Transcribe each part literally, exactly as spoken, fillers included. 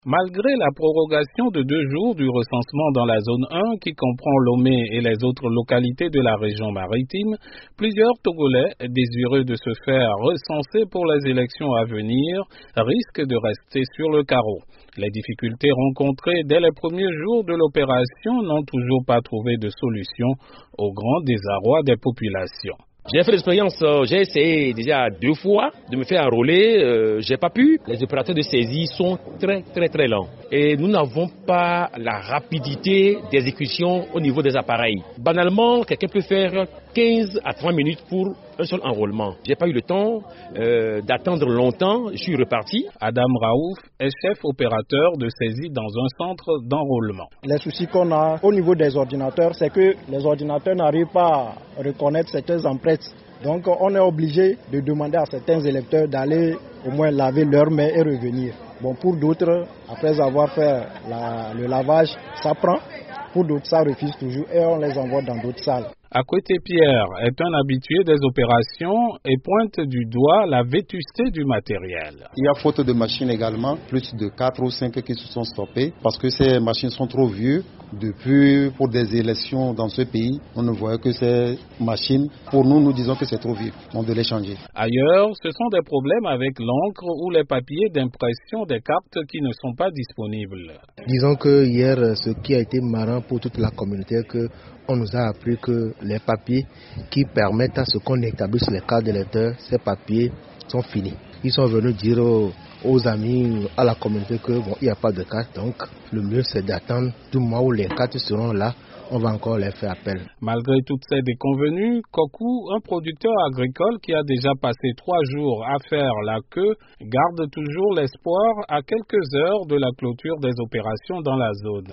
Malgré la prorogation de deux jours du recensement dans la zone un qui comprend Lomé et les autres localités de la région maritime, plusieurs Togolais désireux de se faire recenser pour les élections à venir risquent de rester sur le carreau. Les difficultés rencontrées dès les premiers jours de l'opération n'ont toujours pas trouvé de solution au grand désarroi des populations. J'ai fait l'expérience, euh, j'ai essayé déjà deux fois de me faire enrôler, euh, j'ai pas pu. Les opérateurs de saisie sont très très très lents et nous n'avons pas la rapidité d'exécution au niveau des appareils. Banalement, quelqu'un peut faire quinze à trente minutes pour un seul enrôlement. J'ai pas eu le temps euh, d'attendre longtemps, je suis reparti. Adam Raouf est chef opérateur de saisie dans un centre d'enrôlement. Les soucis qu'on a au niveau des ordinateurs, c'est que les ordinateurs n'arrivent pas à reconnaître certaines empreintes. Donc on est obligé de demander à certains électeurs d'aller au moins laver leurs mains et revenir. Bon, pour d'autres, après avoir fait la, le lavage, ça prend. Pour d'autres, ça refuse toujours et on les envoie dans d'autres salles. Akwete Pierre est un habitué des opérations et pointe du doigt la vétusté du matériel. Il y a faute de machines également, plus de quatre ou cinq qui se sont stoppées parce que ces machines sont trop vieux. Depuis, pour des élections dans ce pays, on ne voit que ces machines. Pour nous, nous disons que c'est trop vieux, on doit les changer. Ailleurs, ce sont des problèmes avec l'encre ou les papiers d'impression des cartes qui ne sont pas disponibles. Disons que hier, ce qui a été marrant pour toute la communauté, que on nous a appris que les papiers qui permettent à ce qu'on établisse les cartes d'électeurs, ces papiers sont finis. Ils sont venus dire aux, aux amis, à la communauté que bon, il n'y a pas de cartes, donc le mieux c'est d'attendre du moment où les cartes seront là. On va encore les faire appel. Malgré toutes ces déconvenues, Kokou, un producteur agricole qui a déjà passé trois jours à faire la queue, garde toujours l'espoir à quelques heures de la clôture des opérations dans la zone.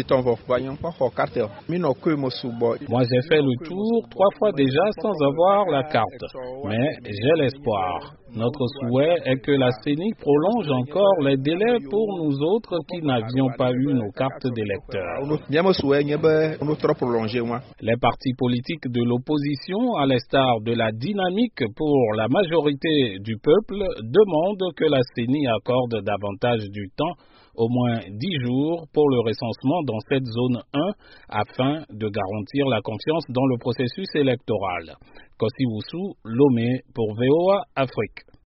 Moi j'ai fait le tour trois fois déjà sans avoir la carte, mais j'ai l'espoir. Notre souhait est que la C E N I prolonge encore les délais pour nous autres qui n'avions pas eu nos cartes d'électeurs. Les partis politiques de l'opposition, à l'instar de la dynamique pour la majorité du peuple, demandent que la C E N I accorde davantage du temps, au moins dix jours, pour le recensement dans cette zone un, afin de garantir la confiance dans le processus électoral. Kossi Woussou, Lomé pour V O A Afrique.